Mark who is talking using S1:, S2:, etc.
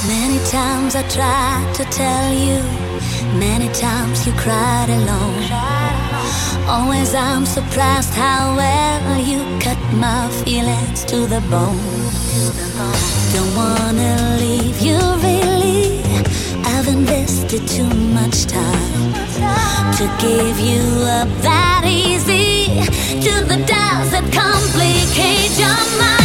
S1: Many times I tried to tell you, many times you cried alone. Always I'm surprised how well you cut my feelings to the bone. Don't wanna leave you really, I've invested too much time to give you up that easy, to the doubts that complicate your mind.